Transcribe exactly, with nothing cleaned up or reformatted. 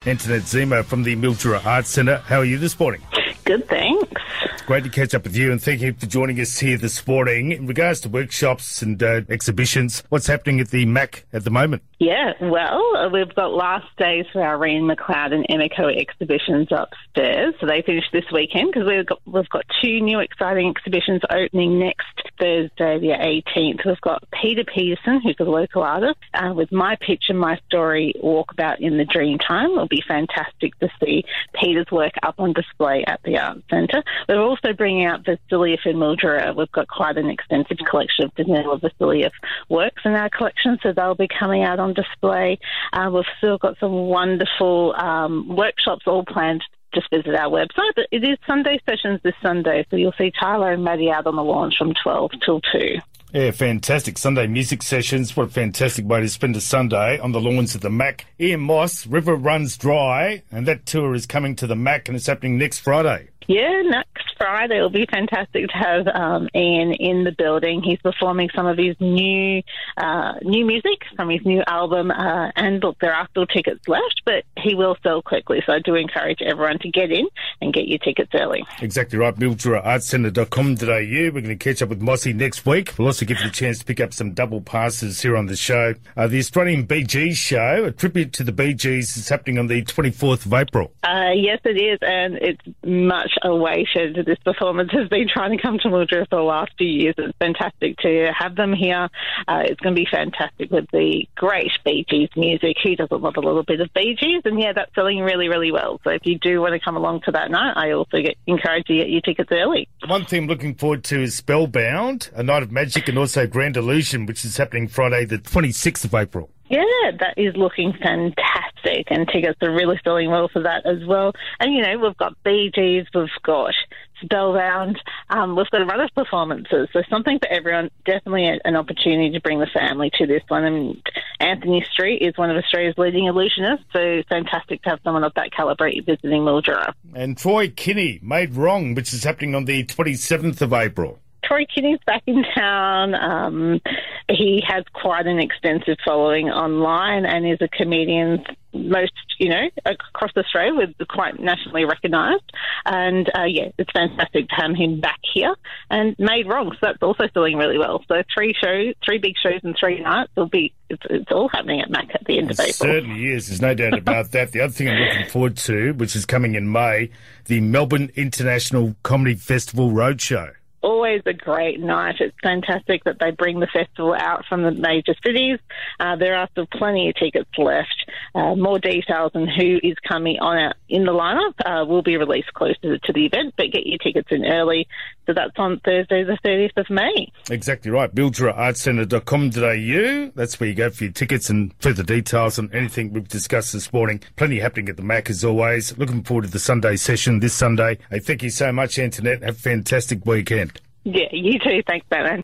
Antoinette Zemo from the Mildura Arts Centre. How are you this morning? Good, thanks. Great to catch up with you, and thank you for joining us here this morning. In regards to workshops and uh, exhibitions, what's happening at the M A C at the moment? Yeah, well, we've got last days for our Reen McLeod and Emiko exhibitions upstairs. So they finished this weekend because we've got, we've got two new exciting exhibitions opening next Thursday, the eighteenth. We've got Peter Peterson, who's a local artist, uh, with My Picture, My Story, Walkabout in the Dreamtime. It'll be fantastic to see Peter's work up on display at the Arts Centre. We're also bringing out Vasiliev in Mildura. We've got quite an extensive collection of Danila Vasiliev works in our collection, so they'll be coming out on display. Uh, we've still got some wonderful um, workshops all planned. Just visit our website. But it is Sunday sessions this Sunday, so you'll see Tyler and Maddie out on the launch from twelve till two. Yeah, fantastic. Sunday music sessions. What a fantastic way to spend a Sunday on the lawns of the M A C. Ian Moss, River Runs Dry, and that tour is coming to the M A C and it's happening next Friday. Yeah, next Friday. It'll be fantastic to have um, Ian in the building. He's performing some of his new uh, new music from his new album. Uh, and look, there are still tickets left, but he will sell quickly. So I do encourage everyone to get in and get your tickets early. Exactly right. Mildura Arts Centre dot com dot a u. We're going to catch up with Mossy next week. We'll also give you a chance to pick up some double passes here on the show. Uh, the Australian Bee Gees show, a tribute to the Bee Gees, is happening on the twenty-fourth of April. Uh, yes, it is, and it's much awaited. This performance has been trying to come to Mildura for the last few years. It's fantastic to have them here. Uh, it's going to be fantastic with the great Bee Gees music. Who doesn't love a little bit of Bee Gees? And yeah, that's selling really, really well. So if you do want to come along to that night, I also get, encourage you to get your tickets early. One thing I'm looking forward to is Spellbound, A Night of Magic, and also Grand Illusion, which is happening Friday the twenty-sixth of April. Yeah, that is looking fantastic, and tickets are really selling well for that as well. And, you know, we've got Bee Gees, we've got Spellbound, um, we've got a run of performances. So something for everyone, definitely an opportunity to bring the family to this one. And Anthony Street is one of Australia's leading illusionists, so fantastic to have someone of that calibre visiting Mildura. And Troy Kinney, Made Wrong, which is happening on the twenty-seventh of April. Troy Kinney's back in town. Um, he has quite an extensive following online and is a comedian most, you know, across Australia, with quite nationally recognised. And, uh, yeah, it's fantastic to have him back here. And Made Wrong, so that's also selling really well. So three shows, three big shows in three nights will be, it's, it's all happening at M A C at the end it of April. It certainly is. There's no doubt about that. The other thing I'm looking forward to, which is coming in May, the Melbourne International Comedy Festival Roadshow. Always a great night. It's fantastic that they bring the festival out from the major cities. Uh, there are still plenty of tickets left. Uh, more details on who is coming on out in the lineup uh, will be released closer to the event, but get your tickets in early. So that's on Thursday the thirtieth of May. Exactly right. Mildura Arts Centre dot com dot a u. That's where you go for your tickets and further details on anything we've discussed this morning. Plenty happening at the M A C as always. Looking forward to the Sunday session this Sunday. Hey, thank you so much, Antoinette. Have a fantastic weekend. Yeah, you too. Thanks, Batman.